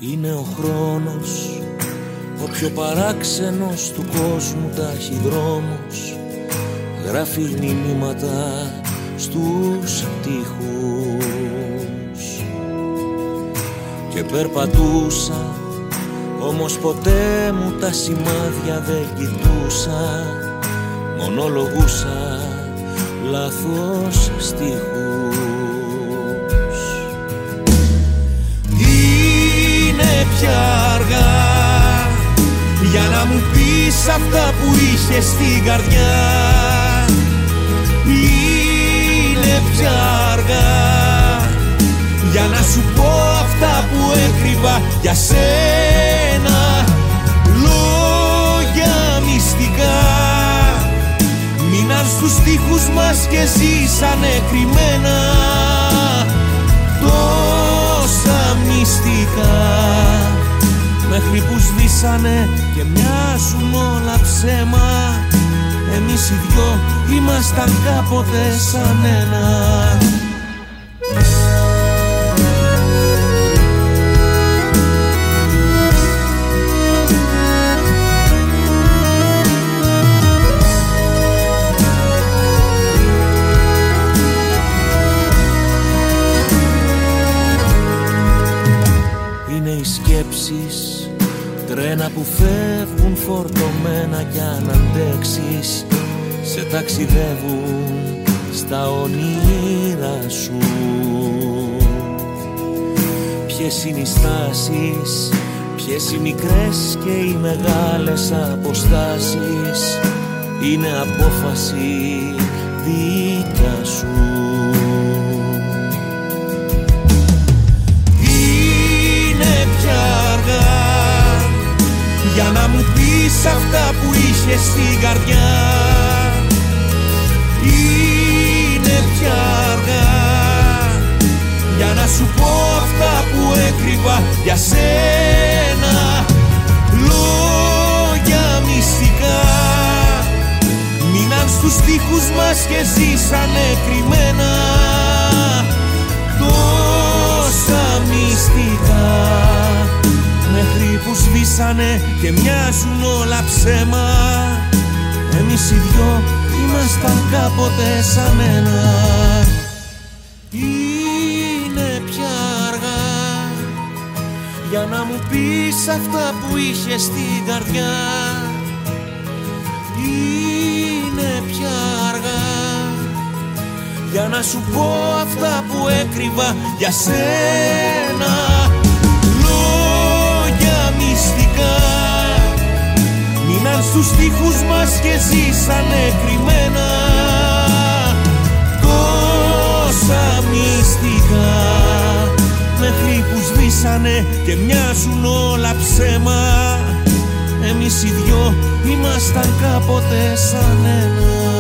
Είναι ο χρόνος, ο πιο παράξενος του κόσμου ταχυδρόμος. Γράφει μηνύματα στους τοίχους. Και περπατούσα, όμως ποτέ μου τα σημάδια δεν κοιτούσα. Μονολογούσα λάθος στίχους. Είναι πια αργά για να μου πεις αυτά που είχες στην καρδιά. Είναι πια αργά για να σου πω αυτά που έκρυβα για σένα. Λόγια μυστικά μείναν στους στίχους μας και ζήσανε κρυμμένα. Τόσα μυστικά μέχρι που σβήσανε και μοιάζουν όλα ψέμα. Εμείς οι δυο ήμασταν κάποτε σαν ένα. Τρένα που φεύγουν φορτωμένα κι αν αντέξεις σε ταξιδεύουν στα όνειρά σου. Ποιες είναι οι στάσεις, ποιες οι μικρές και οι μεγάλες αποστάσεις. Είναι απόφαση δικιά σου. Είναι πια αργά για να μου πεις αυτά που είχες στην καρδιά. Είναι πια αργά για να σου πω αυτά που έκρυβα για σένα. Λόγια μυστικά μείναν στους στίχους μας και ζήσανε κρυμμένα. Τόσα μυστικά μέχρι που σβήσανε και μοιάζουν όλα ψέμα. Εμείς οι δυο ήμασταν κάποτε σαν ένα. Είναι πια αργά για να μου πεις αυτά που είχες στην καρδιά. Είναι πια αργά για να σου πω αυτά που έκρυβα για σένα. Μυστικά μείναν στους στίχους μας και ζήσανε κρυμμένα. Τόσα μυστικά μέχρι που σβήσανε και μοιάζουν όλα ψέμα. Εμείς οι δυο ήμασταν κάποτε σαν ένα.